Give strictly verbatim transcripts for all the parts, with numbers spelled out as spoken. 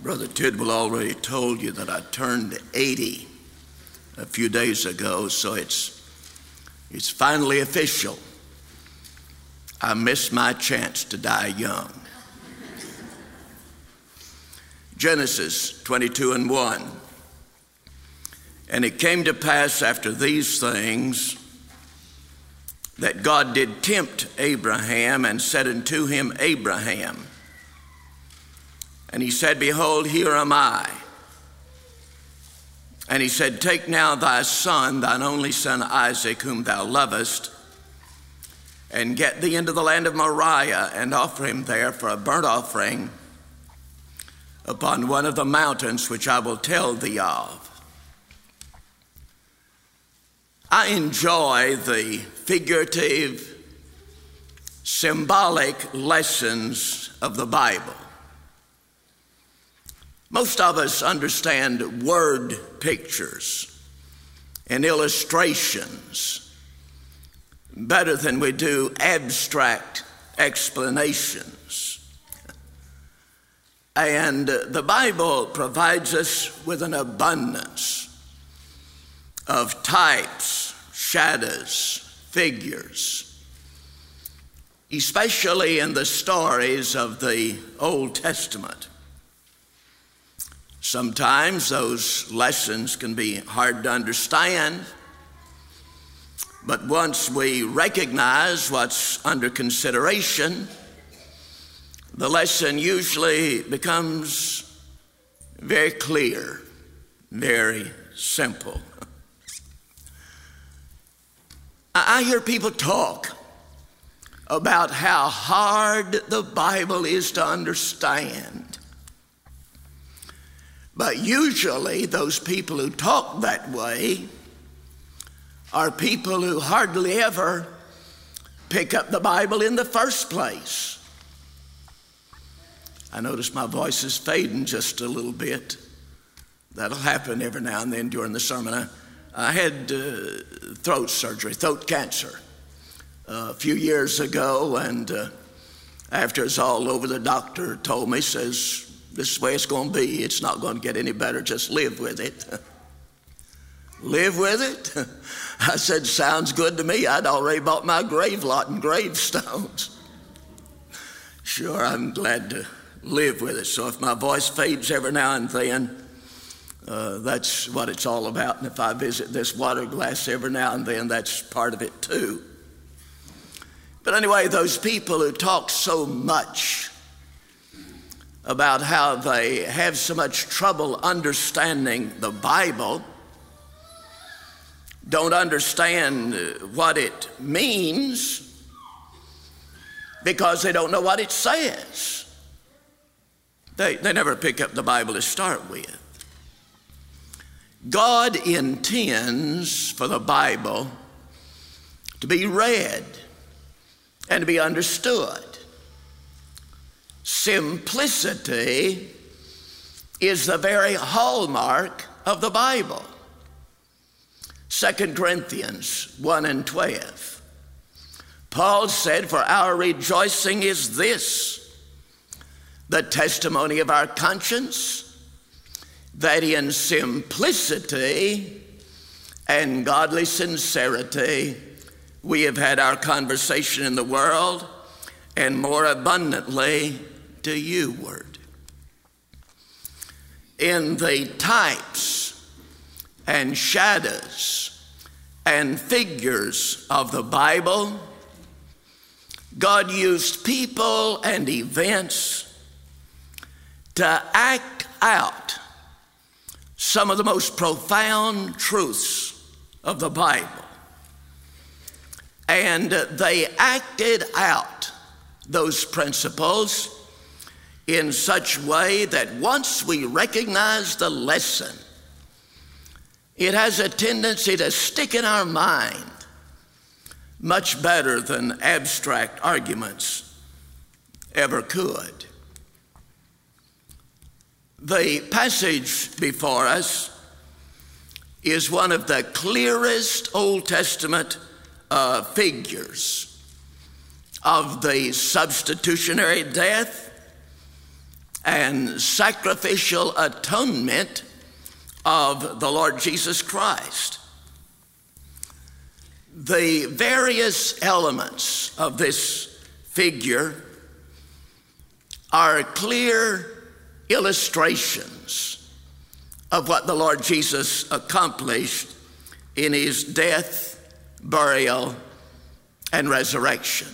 Brother Tidwell already told you that I turned eighty a few days ago, so it's it's finally official. I missed my chance to die young. Genesis twenty-two and one. And it came to pass after these things that God did tempt Abraham and said unto him, Abraham. And he said, Behold, here am I. And he said, Take now thy son, thine only son Isaac, whom thou lovest, and get thee into the land of Moriah, and offer him there for a burnt offering upon one of the mountains which I will tell thee of. I enjoy the figurative, symbolic lessons of the Bible. Most of us understand word pictures and illustrations better than we do abstract explanations. And the Bible provides us with an abundance of types, shadows, figures, especially in the stories of the Old Testament. Sometimes those lessons can be hard to understand, but once we recognize what's under consideration, the lesson usually becomes very clear, very simple. I hear people talk about how hard the Bible is to understand. But usually those people who talk that way are people who hardly ever pick up the Bible in the first place. I notice my voice is fading just a little bit. That'll happen every now and then during the sermon. I, I had uh, throat surgery, throat cancer, uh, a few years ago, and uh, after it's all over, the doctor told me, says, this is the way it's going to be. It's not going to get any better. Just live with it. Live with it? I said, sounds good to me. I'd already bought my grave lot and gravestones. Sure, I'm glad to live with it. So if my voice fades every now and then, uh, that's what it's all about. And if I visit this water glass every now and then, that's part of it too. But anyway, those people who talk so much about how they have so much trouble understanding the Bible, don't understand what it means because they don't know what it says. They, they never pick up the Bible to start with. God intends for the Bible to be read and to be understood. Simplicity is the very hallmark of the Bible. Second Corinthians one and twelve. Paul said, For our rejoicing is this, the testimony of our conscience, that in simplicity and godly sincerity we have had our conversation in the world, and more abundantly to you word. In the types and shadows and figures of the Bible, God used people and events to act out some of the most profound truths of the Bible. And they acted out those principles in such a way that once we recognize the lesson, it has a tendency to stick in our mind much better than abstract arguments ever could. The passage before us is one of the clearest Old Testament uh, figures of the substitutionary death and sacrificial atonement of the Lord Jesus Christ. The various elements of this figure are clear illustrations of what the Lord Jesus accomplished in his death, burial, and resurrection.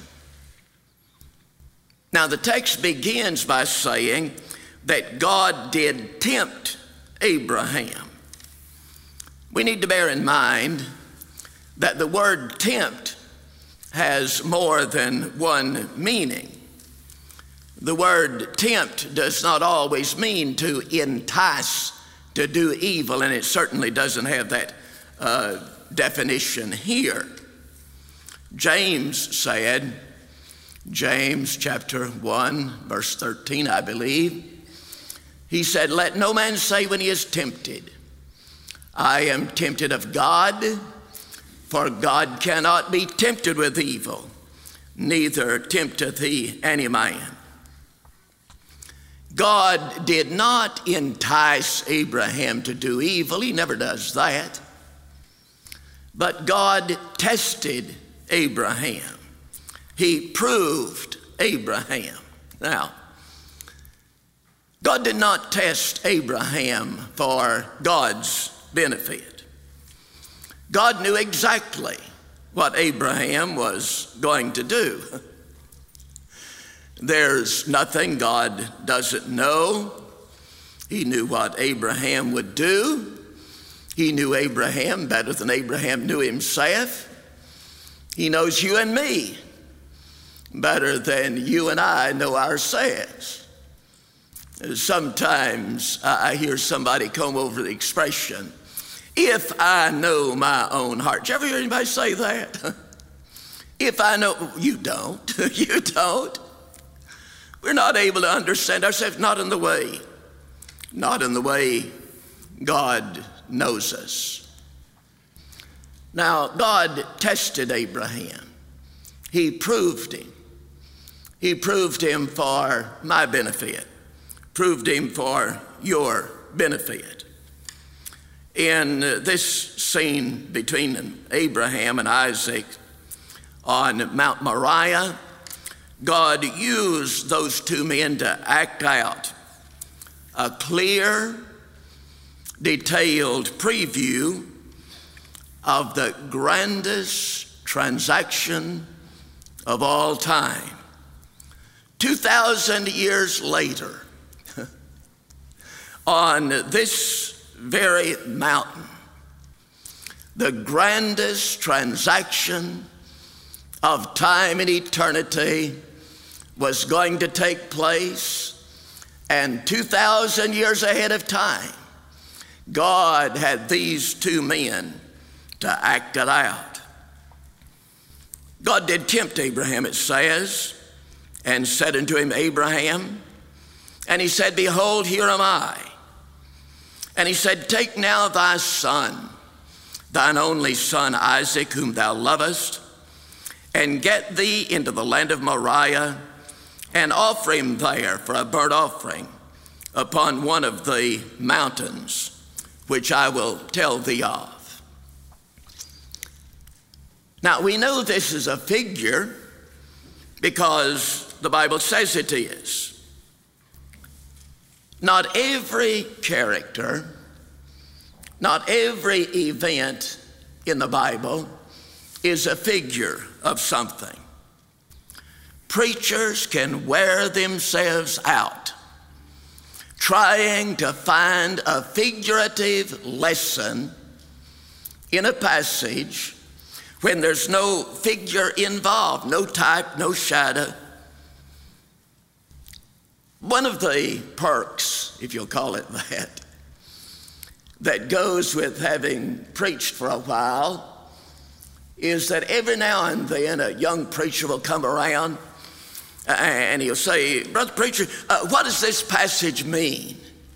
Now, the text begins by saying that God did tempt Abraham. We need to bear in mind that the word tempt has more than one meaning. The word tempt does not always mean to entice to do evil, and it certainly doesn't have that uh, definition here. James said, James chapter one, verse thirteen, I believe, he said, "Let no man say when he is tempted, I am tempted of God, for God cannot be tempted with evil, neither tempteth he any man." God did not entice Abraham to do evil. He never does that. But God tested Abraham. He proved Abraham. Now, God did not test Abraham for God's benefit. God knew exactly what Abraham was going to do. There's nothing God doesn't know. He knew what Abraham would do. He knew Abraham better than Abraham knew himself. He knows you and me better than you and I know ourselves. Sometimes I hear somebody come over the expression, "If I know my own heart." Did you ever hear anybody say that? If I know, you don't. You don't. We're not able to understand ourselves, not in the way, not in the way God knows us. Now, God tested Abraham. He proved him. He proved him for my benefit, proved him for your benefit. In this scene between Abraham and Isaac on Mount Moriah, God used those two men to act out a clear, detailed preview of the grandest transaction of all time. Two thousand years later, on this very mountain, the grandest transaction of time and eternity was going to take place, and two thousand years ahead of time, God had these two men to act it out. God did tempt Abraham, it says, and said unto him, "Abraham," and he said, "Behold, here am I." And he said, "Take now thy son, thine only son Isaac, whom thou lovest, and get thee into the land of Moriah, and offer him there for a burnt offering upon one of the mountains, which I will tell thee of." Now, we know this is a figure because the Bible says it is. Not every character, not every event in the Bible is a figure of something. Preachers can wear themselves out trying to find a figurative lesson in a passage when there's no figure involved, no type, no shadow. One of the perks, if you'll call it that, that goes with having preached for a while is that every now and then a young preacher will come around and he'll say, "Brother preacher, uh, what does this passage mean?"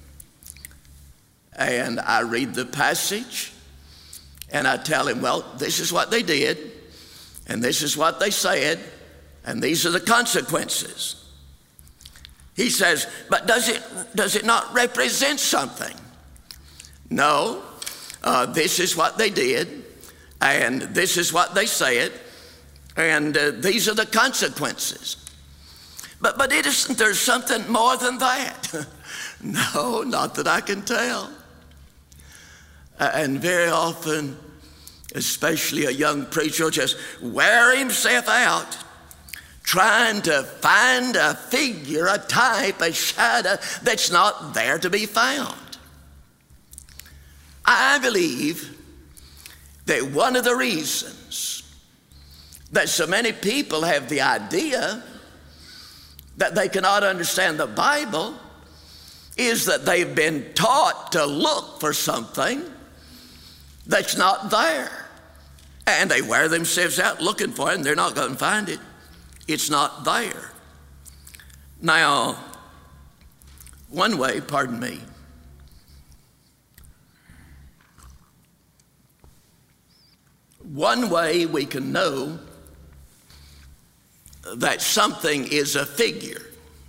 And I read the passage and I tell him, "Well, this is what they did, and this is what they said, and these are the consequences." He says, but does it, does it not represent something? No, uh, this is what they did, and this is what they said, and uh, these are the consequences. But, but it isn't there something more than that? No, not that I can tell. Uh, and very often, especially a young preacher will just wear himself out trying to find a figure, a type, a shadow that's not there to be found. I believe that one of the reasons that so many people have the idea that they cannot understand the Bible is that they've been taught to look for something that's not there. And they wear themselves out looking for it, and they're not going to find it. It's not there. Now, one way, pardon me, one way we can know that something is a figure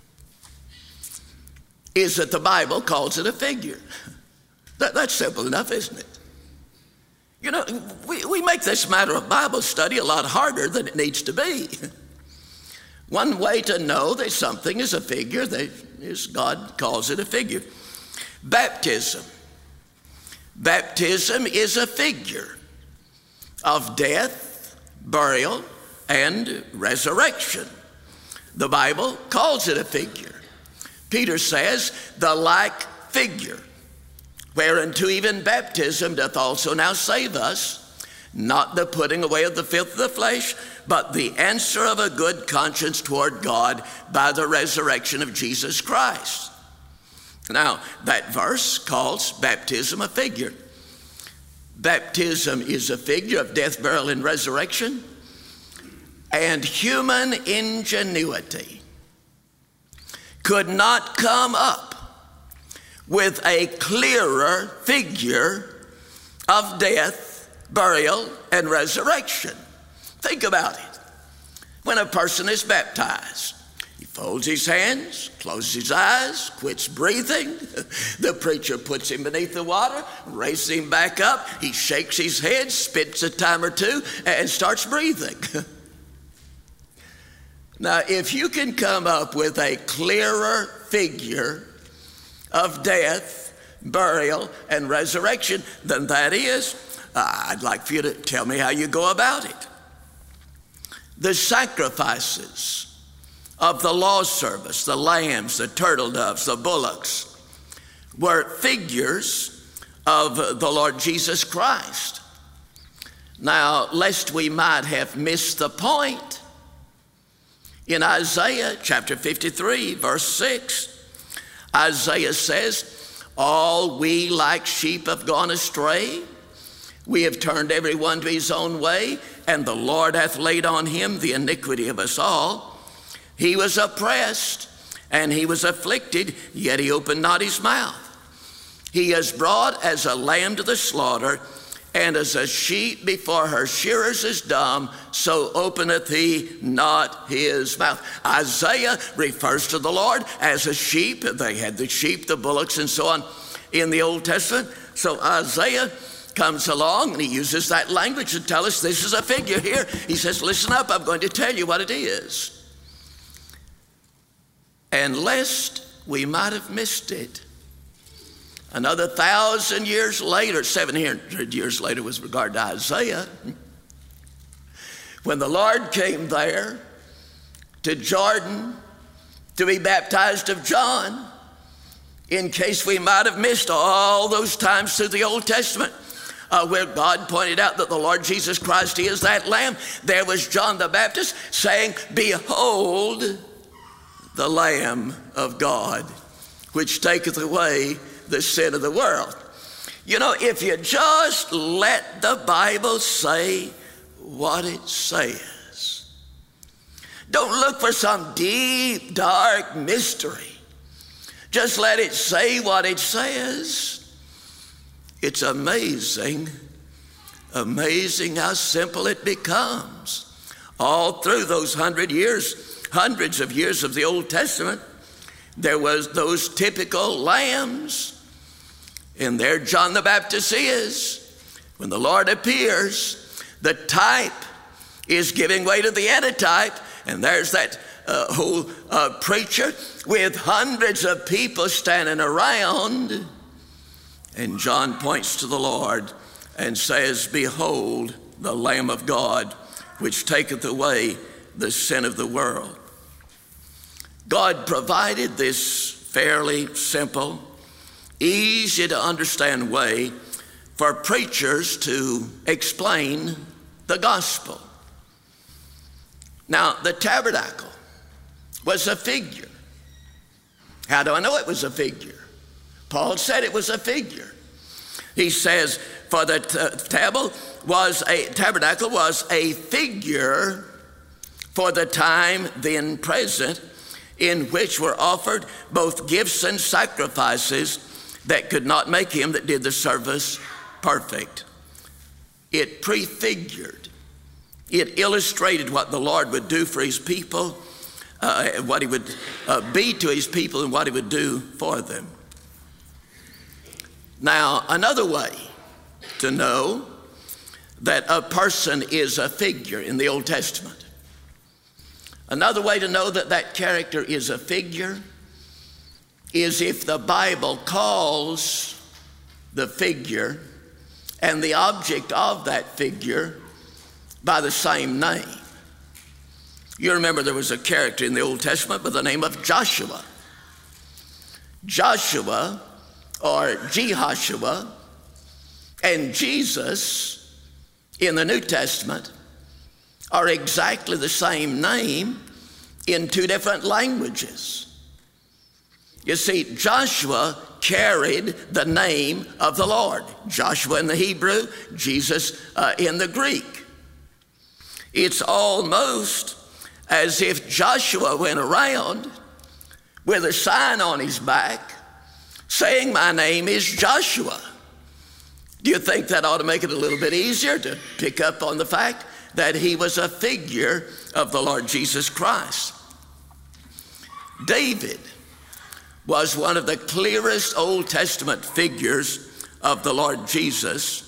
is that the Bible calls it a figure. That, that's simple enough, isn't it? You know, we, we make this matter of Bible study a lot harder than it needs to be. One way to know that something is a figure that is God calls it a figure. Baptism. Baptism is a figure of death, burial, and resurrection. The Bible calls it a figure. Peter says, the like figure, whereunto even baptism doth also now save us, not the putting away of the filth of the flesh, but the answer of a good conscience toward God by the resurrection of Jesus Christ. Now, that verse calls baptism a figure. Baptism is a figure of death, burial, and resurrection. And human ingenuity could not come up with a clearer figure of death, burial, and resurrection. Think about it. When a person is baptized, he folds his hands, closes his eyes, quits breathing. The preacher puts him beneath the water, raises him back up. He shakes his head, spits a time or two, and starts breathing. Now, if you can come up with a clearer figure of death, burial, and resurrection than that is, uh, I'd like for you to tell me how you go about it. The sacrifices of the law service, the lambs, the turtle doves, the bullocks, were figures of the Lord Jesus Christ. Now, lest we might have missed the point, in Isaiah chapter fifty-three, verse six, Isaiah says, all we like sheep have gone astray. We have turned every one to his own way, and the Lord hath laid on him the iniquity of us all. He was oppressed, and he was afflicted, yet he opened not his mouth. He is brought as a lamb to the slaughter, and as a sheep before her shearers is dumb, so openeth he not his mouth. Isaiah refers to the Lord as a sheep. They had the sheep, the bullocks, and so on in the Old Testament. So Isaiah comes along and he uses that language to tell us this is a figure here. He says, listen up, I'm going to tell you what it is. And lest we might have missed it, another thousand years later, seven hundred years later with regard to Isaiah, when the Lord came there to Jordan to be baptized of John, in case we might have missed all those times through the Old Testament uh, where God pointed out that the Lord Jesus Christ is that Lamb, there was John the Baptist saying, behold the Lamb of God, which taketh away the sin of the world. You know, if you just let the Bible say what it says, don't look for some deep, dark mystery. Just let it say what it says. It's amazing, amazing how simple it becomes. All through those hundred years, hundreds of years of the Old Testament, there was those typical lambs. And there John the Baptist is. When the Lord appears, the type is giving way to the antitype. And there's that uh, whole uh, preacher with hundreds of people standing around. And John points to the Lord and says, "Behold, the Lamb of God, which taketh away the sin of the world." God provided this fairly simple, easy to understand way for preachers to explain the gospel. Now, the tabernacle was a figure. How do I know it was a figure? Paul said it was a figure. He says, for the t- table was a, tabernacle was a figure for the time then present, in which were offered both gifts and sacrifices that could not make him that did the service perfect. It prefigured. It illustrated what the Lord would do for his people, uh, what he would uh, be to his people, and what he would do for them. Now, another way to know that a person is a figure in the Old Testament, another way to know that that character is a figure is if the Bible calls the figure and the object of that figure by the same name. You remember there was a character in the Old Testament by the name of Joshua. Joshua, or Jehoshua, and Jesus in the New Testament are exactly the same name in two different languages. You see, Joshua carried the name of the Lord. Joshua in the Hebrew, Jesus uh, in the Greek. It's almost as if Joshua went around with a sign on his back saying, "My name is Joshua." Do you think that ought to make it a little bit easier to pick up on the fact that he was a figure of the Lord Jesus Christ? David was one of the clearest Old Testament figures of the Lord Jesus.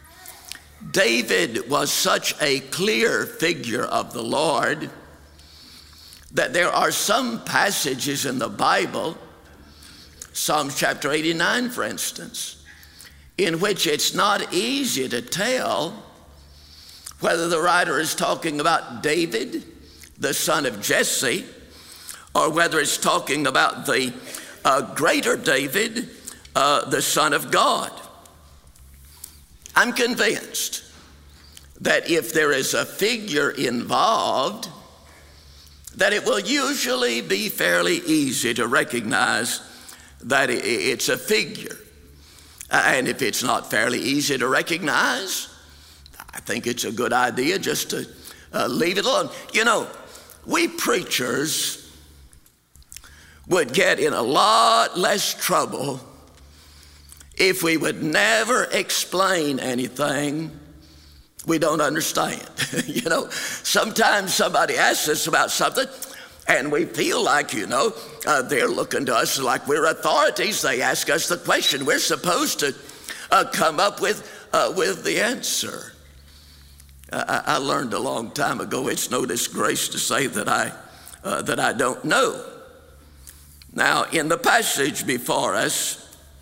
David was such a clear figure of the Lord that there are some passages in the Bible, Psalm chapter eighty-nine, for instance, in which it's not easy to tell whether the writer is talking about David, the son of Jesse, or whether it's talking about the uh, greater David, uh, the Son of God. I'm convinced that if there is a figure involved, that it will usually be fairly easy to recognize that it's a figure. And if it's not fairly easy to recognize, I think it's a good idea just to uh, leave it alone. You know, we preachers would get in a lot less trouble if we would never explain anything we don't understand. You know, sometimes somebody asks us about something and we feel like, you know, uh, they're looking to us like we're authorities. They ask us the question. We're supposed to uh, come up with, uh, with the answer. I, I learned a long time ago, it's no disgrace to say that I, uh, that I don't know. Now, in the passage before us,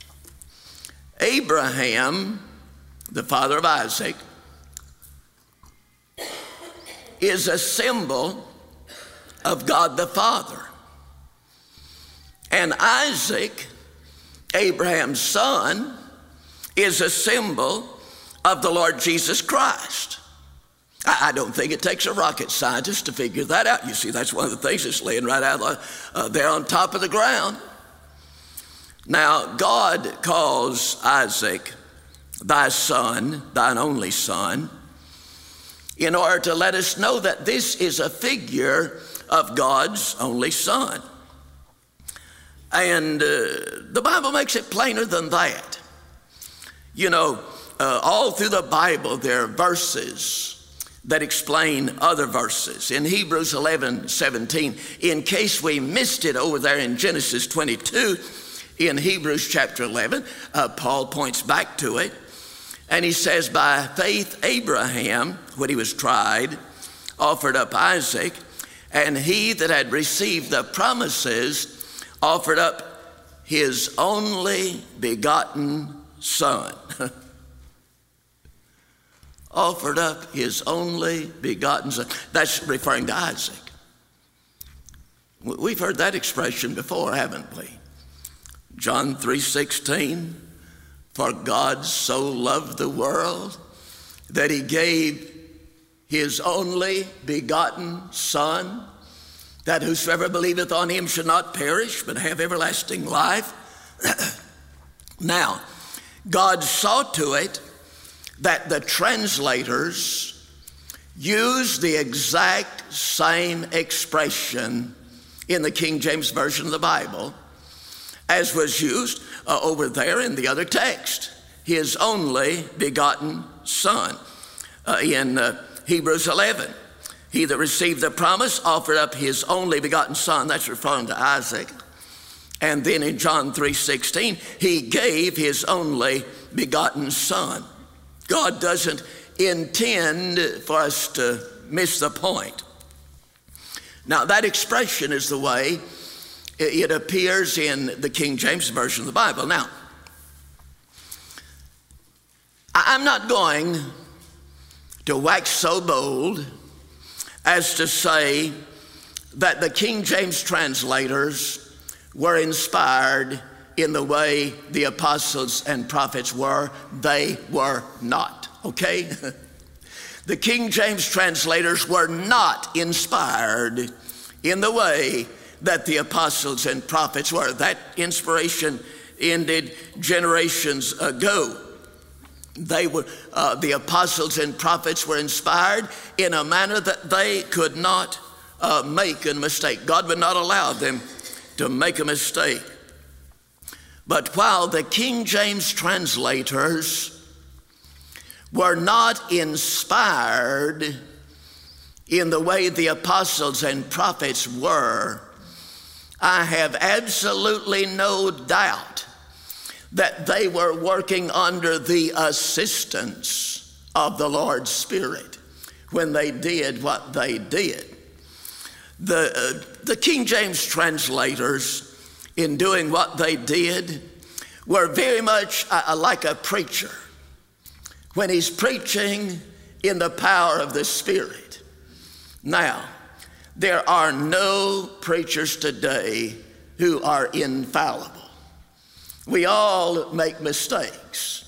Abraham, the father of Isaac, is a symbol of God the Father. And Isaac, Abraham's son, is a symbol of the Lord Jesus Christ. I don't think it takes a rocket scientist to figure that out. You see, that's one of the things that's laying right out uh, there on top of the ground. Now, God calls Isaac thy son, thine only son, in order to let us know that this is a figure of God's only son. And uh, the Bible makes it plainer than that. You know, uh, all through the Bible there are verses that explain other verses. In Hebrews eleven seventeen, in case we missed it over there in Genesis twenty-two, in Hebrews chapter eleven, uh, Paul points back to it, and he says, by faith Abraham, when he was tried, offered up Isaac, and he that had received the promises offered up his only begotten son. Offered up his only begotten son. That's referring to Isaac. We've heard that expression before, haven't we? John three sixteen, for God so loved the world that he gave his only begotten son, that whosoever believeth on him should not perish, but have everlasting life. Now, God saw to it that the translators use the exact same expression in the King James Version of the Bible as was used uh, over there in the other text, his only begotten son. Uh, in uh, Hebrews eleven, he that received the promise offered up his only begotten son. That's referring to Isaac. And then in John three sixteen, he gave his only begotten son. God doesn't intend for us to miss the point. Now, that expression is the way it appears in the King James Version of the Bible. Now, I'm not going to wax so bold as to say that the King James translators were inspired in the way the apostles and prophets were. They were not, okay? The King James translators were not inspired in the way that the apostles and prophets were. That inspiration ended generations ago. They were, uh, the apostles and prophets were inspired in a manner that they could not uh, make a mistake. God would not allow them to make a mistake. But while the King James translators were not inspired in the way the apostles and prophets were, I have absolutely no doubt that they were working under the assistance of the Lord's Spirit when they did what they did. The, uh, the King James translators, in doing what they did, were very much uh, like a preacher when he's preaching in the power of the Spirit. Now, there are no preachers today who are infallible. We all make mistakes.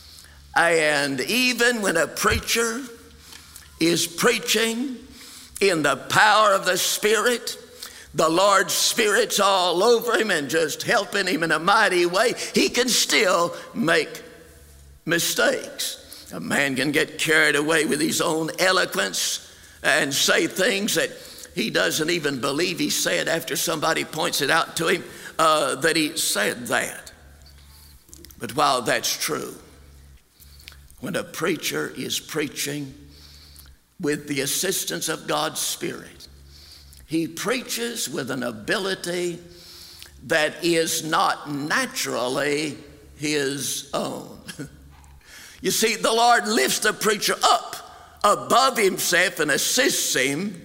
And even when a preacher is preaching in the power of the Spirit, the Lord's Spirit's all over him and just helping him in a mighty way, he can still make mistakes. A man can get carried away with his own eloquence and say things that he doesn't even believe he said after somebody points it out to him uh, that he said that. But while that's true, when a preacher is preaching with the assistance of God's Spirit, he preaches with an ability that is not naturally his own. You see, the Lord lifts the preacher up above himself and assists him.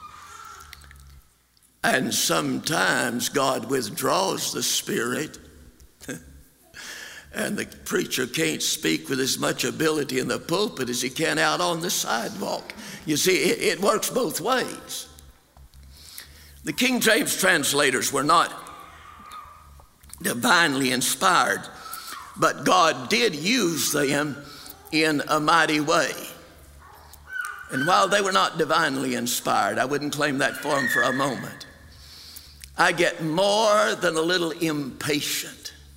And sometimes God withdraws the Spirit and the preacher can't speak with as much ability in the pulpit as he can out on the sidewalk. You see, it, it works both ways. The King James translators were not divinely inspired, but God did use them in a mighty way. And while they were not divinely inspired, I wouldn't claim that for them for a moment. I get more than a little impatient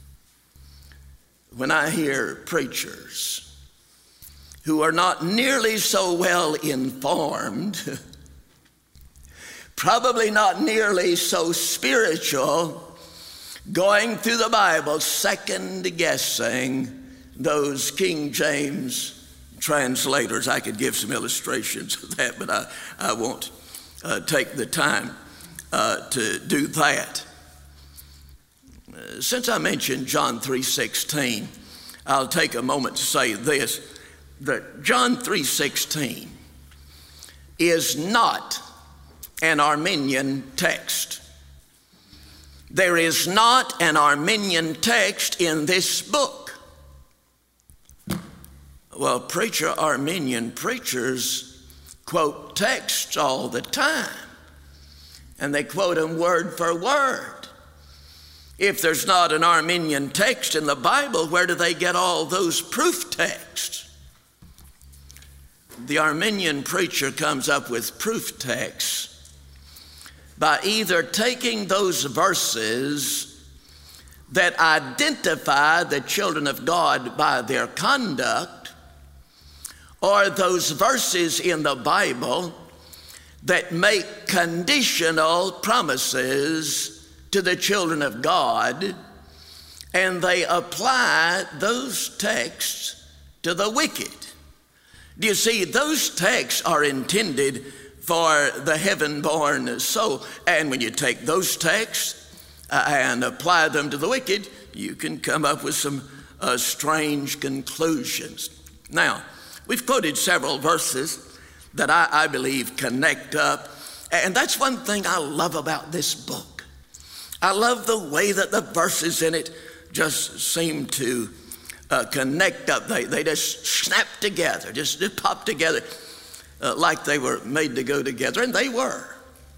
when I hear preachers who are not nearly so well informed, probably not nearly so spiritual, going through the Bible second guessing those King James translators. I could give some illustrations of that, but I, I won't uh, take the time uh, to do that. Uh, since I mentioned John three sixteen, I'll take a moment to say this, that John three sixteen is not an Arminian text. There is not an Arminian text in this book. Well, preacher, Arminian preachers quote texts all the time, and they quote them word for word. If there's not an Arminian text in the Bible, where do they get all those proof texts? The Arminian preacher comes up with proof texts by either taking those verses that identify the children of God by their conduct, or those verses in the Bible that make conditional promises to the children of God, and they apply those texts to the wicked. Do you see, those texts are intended for the heaven-born soul. And when you take those texts uh, and apply them to the wicked, you can come up with some uh, strange conclusions. Now, we've quoted several verses that I, I believe connect up. And that's one thing I love about this book. I love the way that the verses in it just seem to uh, connect up. They, they just snap together, just, just pop together. Uh, like they were made to go together, and they were.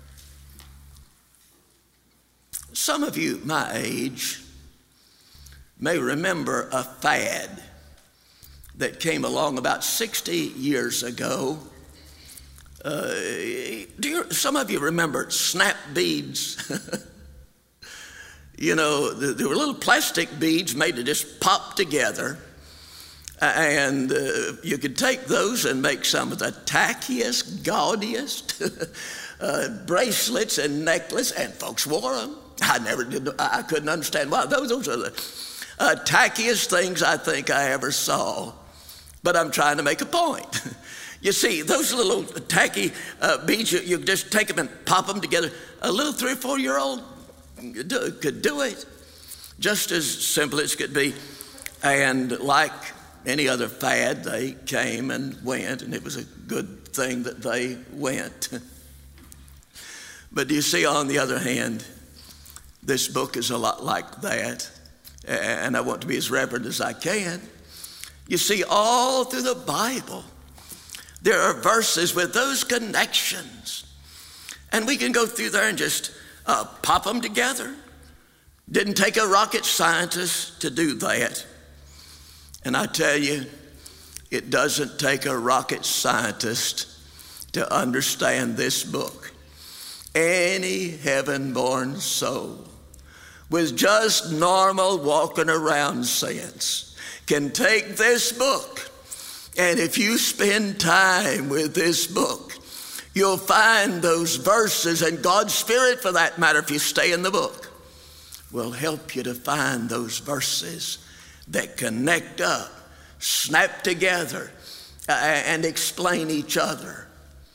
Some of you my age may remember a fad that came along about sixty years ago. Uh, do you, some of you remember snap beads? You know, there were little plastic beads made to just pop together. And uh, you could take those and make some of the tackiest, gaudiest uh, bracelets and necklaces, and folks wore them. I never did, I couldn't understand why. Those, those are the uh, tackiest things I think I ever saw. But I'm trying to make a point. You see, those little tacky uh, beads, you, you just take them and pop them together. A little three or four year old could do it, just as simple as could be. And like any other fad, they came and went, and it was a good thing that they went. But you see, on the other hand, this book is a lot like that, and I want to be as reverent as I can. You see, all through the Bible, there are verses with those connections, and we can go through there and just uh, pop them together. Didn't take a rocket scientist to do that. And I tell you, it doesn't take a rocket scientist to understand this book. Any heaven-born soul with just normal walking around sense can take this book, and if you spend time with this book, you'll find those verses, and God's Spirit, for that matter, if you stay in the book, will help you to find those verses that connect up, snap together, uh, and explain each other.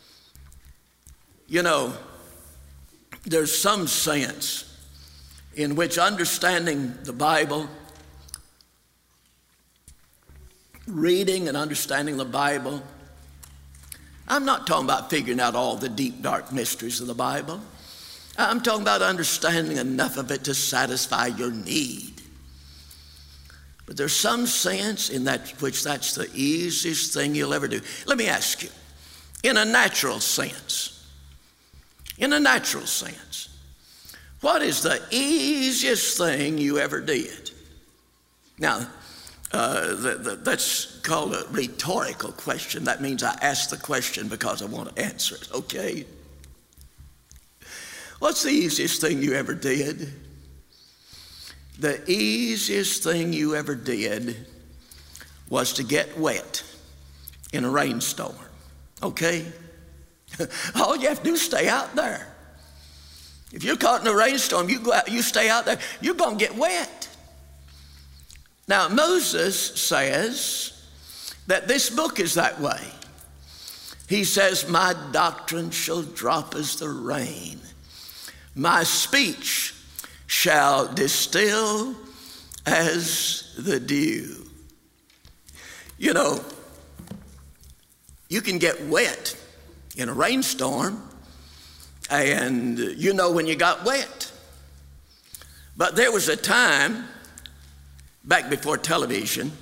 You know, there's some sense in which understanding the Bible, reading and understanding the Bible, I'm not talking about figuring out all the deep, dark mysteries of the Bible. I'm talking about understanding enough of it to satisfy your need. But there's some sense in that which that's the easiest thing you'll ever do. Let me ask you, in a natural sense, in a natural sense, what is the easiest thing you ever did? Now, uh, the, the, that's called a rhetorical question. That means I ask the question because I want to answer it, okay? What's the easiest thing you ever did? The easiest thing you ever did was to get wet in a rainstorm, okay? All you have to do is stay out there. If you're caught in a rainstorm, you go out, you stay out there, you're going to get wet. Now, Moses says that this book is that way. He says, my doctrine shall drop as the rain. My speech shall distill as the dew. You know, you can get wet in a rainstorm, and you know when you got wet. But there was a time, back before television,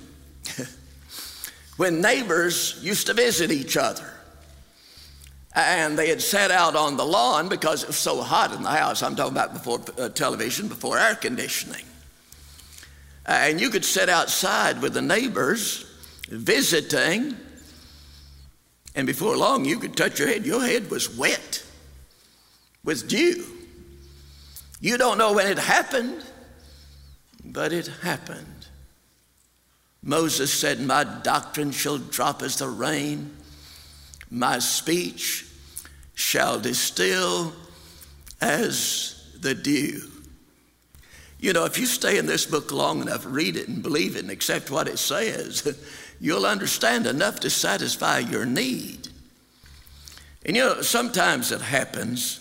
when neighbors used to visit each other. And they had sat out on the lawn because it was so hot in the house. I'm talking about before uh, television, before air conditioning. Uh, and you could sit outside with the neighbors visiting, and before long you could touch your head. Your head was wet with dew. You don't know when it happened, but it happened. Moses said, my doctrine shall drop as the rain. My speech shall distill as the dew. You know, if you stay in this book long enough, read it and believe it and accept what it says, you'll understand enough to satisfy your need. And you know, sometimes it happens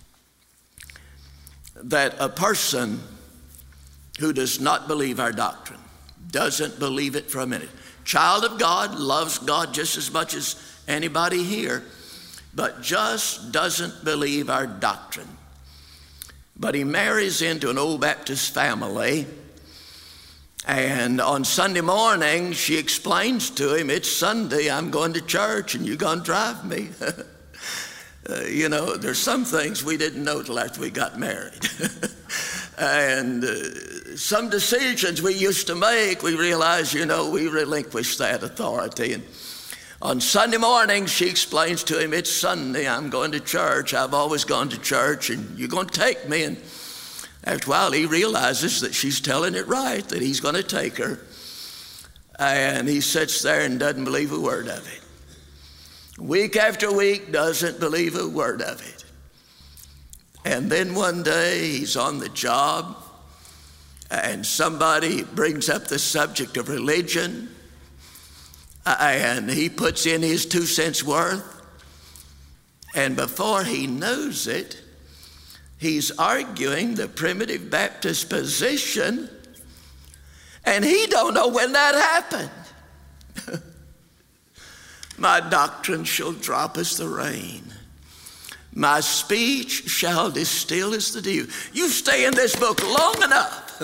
that a person who does not believe our doctrine, doesn't believe it for a minute. Child of God, loves God just as much as anybody here, but just doesn't believe our doctrine. But he marries into an old Baptist family, and on Sunday morning she explains to him, it's Sunday, I'm going to church and you're going to drive me. uh, you know, there's some things we didn't know till after we got married. And uh, some decisions we used to make, we realized, you know, we relinquished that authority. And on Sunday morning, she explains to him, it's Sunday, I'm going to church. I've always gone to church, and you're going to take me. And after a while, he realizes that she's telling it right, that he's going to take her. And he sits there and doesn't believe a word of it. Week after week, doesn't believe a word of it. And then one day, he's on the job, and somebody brings up the subject of religion, and he puts in his two cents worth, and before he knows it, he's arguing the primitive Baptist position, and he don't know when that happened. My doctrine shall drop as the rain. My speech shall distill as the dew. You stay in this book long enough.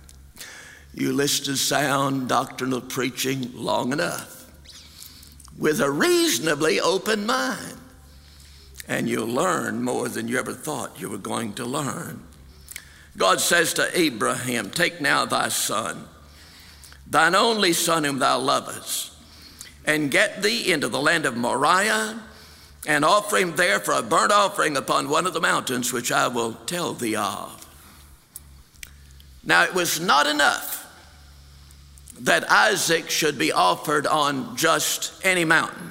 You listen to sound doctrinal preaching long enough with a reasonably open mind, and you'll learn more than you ever thought you were going to learn. God says to Abraham, take now thy son, thine only son whom thou lovest, and get thee into the land of Moriah, and offer him there for a burnt offering upon one of the mountains which I will tell thee of. Now it was not enough that Isaac should be offered on just any mountain.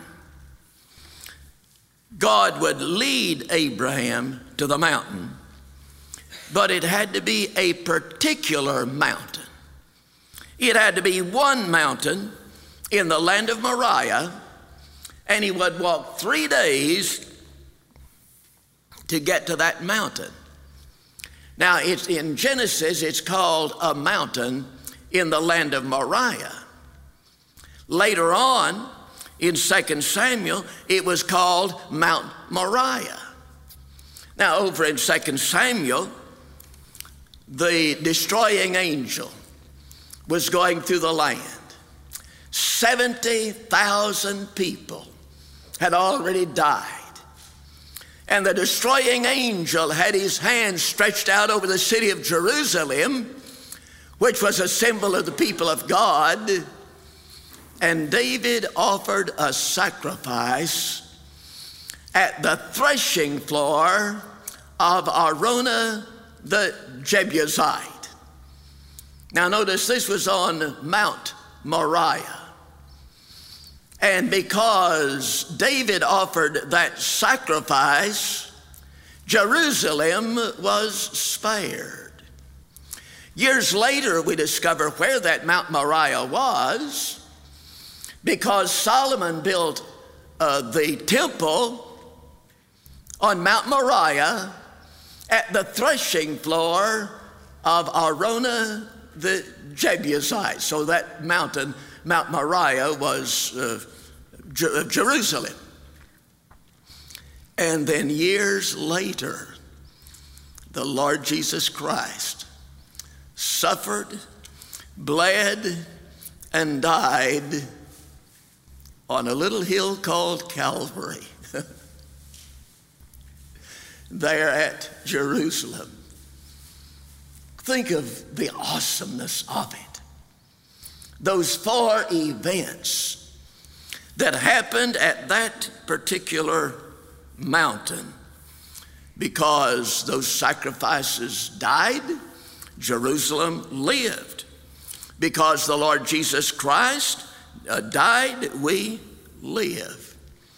God would lead Abraham to the mountain, but it had to be a particular mountain. It had to be one mountain in the land of Moriah, and he would walk three days to get to that mountain. Now, it's in Genesis, it's called a mountain in the land of Moriah. Later on, in Second Samuel, it was called Mount Moriah. Now, over in Second Samuel, the destroying angel was going through the land. seventy thousand people had already died. And the destroying angel had his hand stretched out over the city of Jerusalem, which was a symbol of the people of God. And David offered a sacrifice at the threshing floor of Araunah the Jebusite. Now notice this was on Mount Moriah. And because David offered that sacrifice, Jerusalem was spared. Years later, we discover where that Mount Moriah was, because Solomon built uh, the temple on Mount Moriah at the threshing floor of Araunah the Jebusite. So that mountain, Mount Moriah, was uh, Jer- Jerusalem. And then years later, the Lord Jesus Christ suffered, bled, and died on a little hill called Calvary, there at Jerusalem. Think of the awesomeness of it. Those four events that happened at that particular mountain, because those sacrifices died, Jerusalem lived. Because the Lord Jesus Christ uh, died, we live.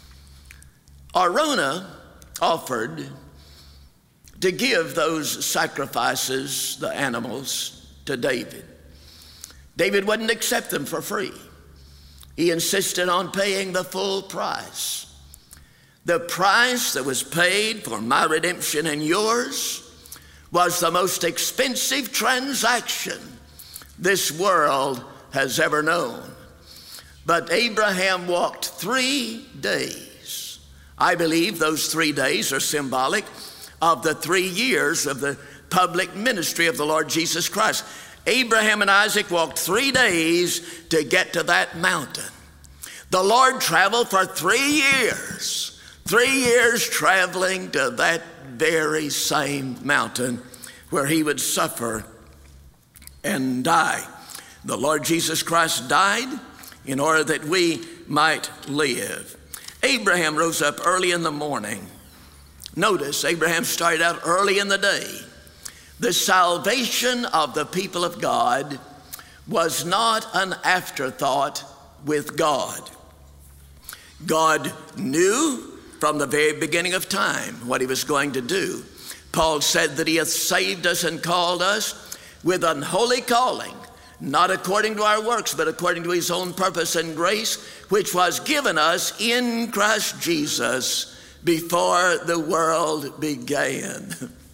Araunah offered to give those sacrifices, the animals, to David. David wouldn't accept them for free. He insisted on paying the full price. The price that was paid for my redemption and yours was the most expensive transaction this world has ever known. But Abraham walked three days. I believe those three days are symbolic of the three years of the public ministry of the Lord Jesus Christ. Abraham and Isaac walked three days to get to that mountain. The Lord traveled for three years. Three years traveling to that very same mountain where he would suffer and die. The Lord Jesus Christ died in order that we might live. Abraham rose up early in the morning. Notice, Abraham started out early in the day. The salvation of the people of God was not an afterthought with God. God knew from the very beginning of time what he was going to do. Paul said that he hath saved us and called us with an holy calling, not according to our works, but according to his own purpose and grace, which was given us in Christ Jesus before the world began.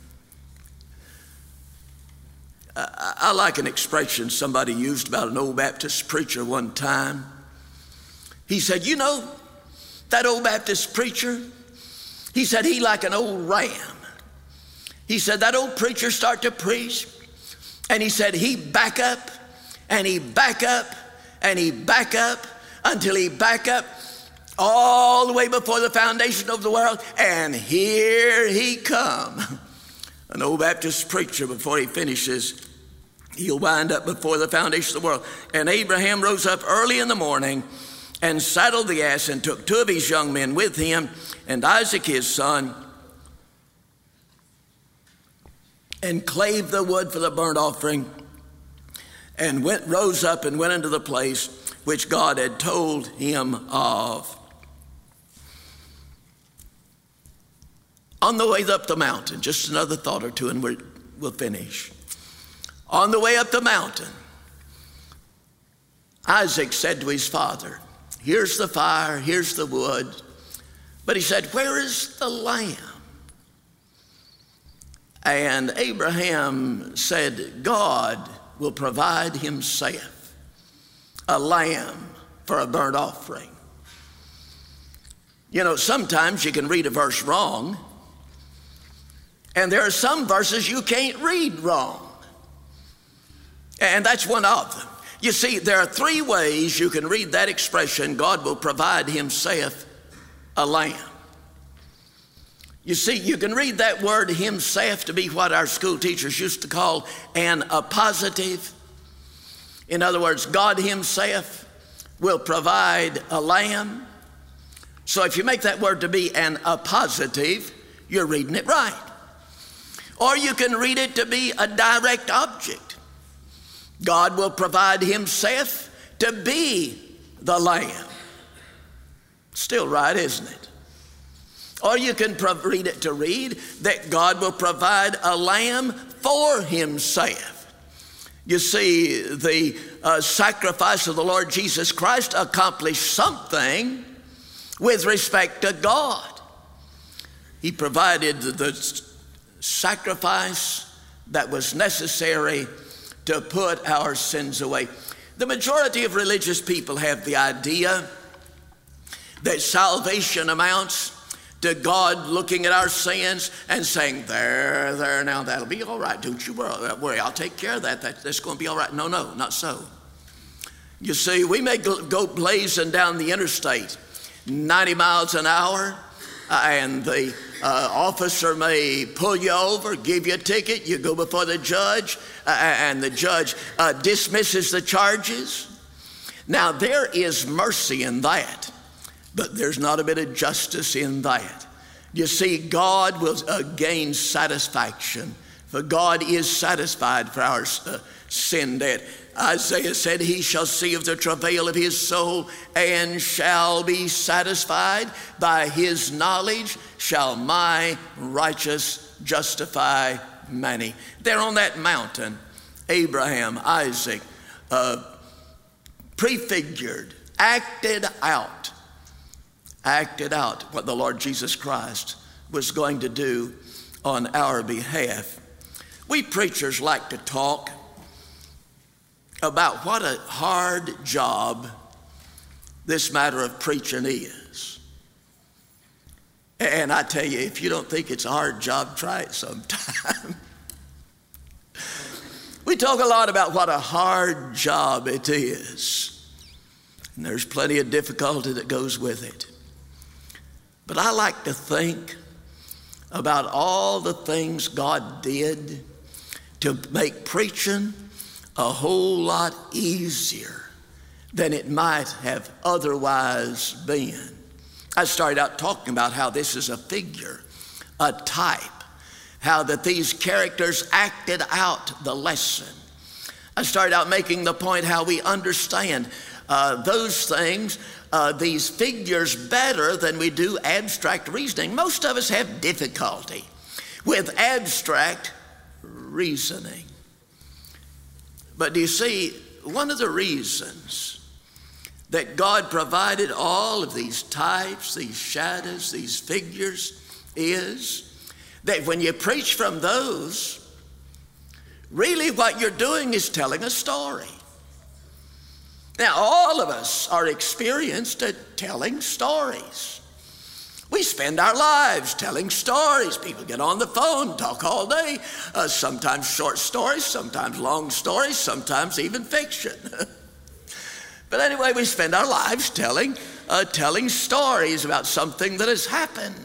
I, I like an expression somebody used about an old Baptist preacher one time. He said, you know, that old Baptist preacher, he said he like an old ram. He said that old preacher start to preach, and he said he back up, and he back up, and he back up, until he back up all the way before the foundation of the world, and here he come. An old Baptist preacher, before he finishes, he'll wind up before the foundation of the world. And Abraham rose up early in the morning and saddled the ass and took two of his young men with him and Isaac his son, and clave the wood for the burnt offering, and went, rose up and went into the place which God had told him of. On the way up the mountain, just another thought or two and we're, we'll finish. On the way up the mountain, Isaac said to his father, here's the fire, here's the wood. But he said, where is the lamb? And Abraham said, God will provide himself a lamb for a burnt offering. You know, sometimes you can read a verse wrong, and there are some verses you can't read wrong. And that's one of them. You see, there are three ways you can read that expression, God will provide himself a lamb. You see, you can read that word himself to be what our school teachers used to call an appositive. In other words, God himself will provide a lamb. So if you make that word to be an appositive, you're reading it right. Or you can read it to be a direct object. God will provide himself to be the lamb. Still right, isn't it? Or you can read it to read that God will provide a lamb for himself. You see, the uh, sacrifice of the Lord Jesus Christ accomplished something with respect to God. He provided the sacrifice that was necessary to put our sins away. The majority of religious people have the idea that salvation amounts to God looking at our sins and saying, there, there, now that'll be all right. Don't you worry, I'll take care of that. that that's going to be all right. No, no, not so. You see, we may go blazing down the interstate ninety miles an hour, uh, and the uh, officer may pull you over, give you a ticket. You go before the judge, uh, and the judge uh, dismisses the charges. Now, there is mercy in that, but there's not a bit of justice in that. You see, God will uh, gain satisfaction, for God is satisfied for our uh, sin debt. Isaiah said, he shall see of the travail of his soul and shall be satisfied. By his knowledge shall my righteous justify many. There on that mountain, Abraham, Isaac, uh, prefigured, acted out, acted out what the Lord Jesus Christ was going to do on our behalf. We preachers like to talk about what a hard job this matter of preaching is. And I tell you, if you don't think it's a hard job, try it sometime. We talk a lot about what a hard job it is. And there's plenty of difficulty that goes with it. But I like to think about all the things God did to make preaching a whole lot easier than it might have otherwise been. I started out talking about how this is a figure, a type, how that these characters acted out the lesson. I started out making the point how we understand uh, those things, uh, these figures better than we do abstract reasoning. Most of us have difficulty with abstract reasoning. But do you see, one of the reasons that God provided all of these types, these shadows, these figures, is that when you preach from those, really what you're doing is telling a story. Now, all of us are experienced at telling stories. We spend our lives telling stories. People get on the phone, talk all day, uh, sometimes short stories, sometimes long stories, sometimes even fiction. But anyway, we spend our lives telling, uh, telling stories about something that has happened.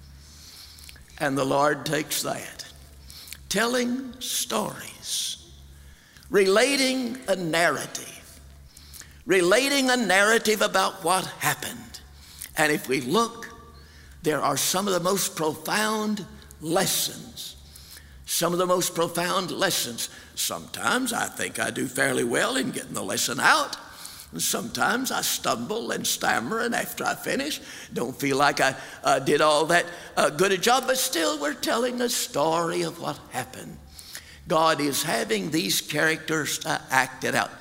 And the Lord takes that, telling stories, relating a narrative, relating a narrative about what happened. And if we look, there are some of the most profound lessons, some of the most profound lessons. Sometimes I think I do fairly well in getting the lesson out. And sometimes I stumble and stammer, and after I finish, don't feel like I uh, did all that uh, good a job, but still we're telling a story of what happened. God is having these characters uh, acted out.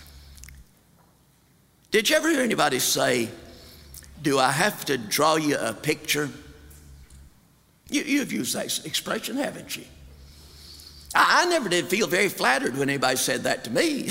Did you ever hear anybody say, do I have to draw you a picture? You, you've used that expression, haven't you? I, I never did feel very flattered when anybody said that to me.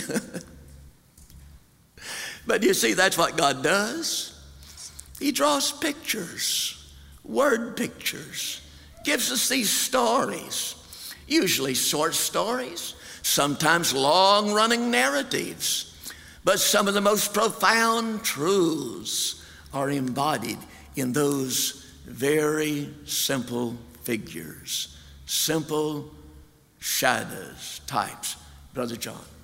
But you see, that's what God does. He draws pictures, word pictures, gives us these stories, usually short stories, sometimes long-running narratives. But some of the most profound truths are embodied in those very simple figures, simple shadows, types. Brother John.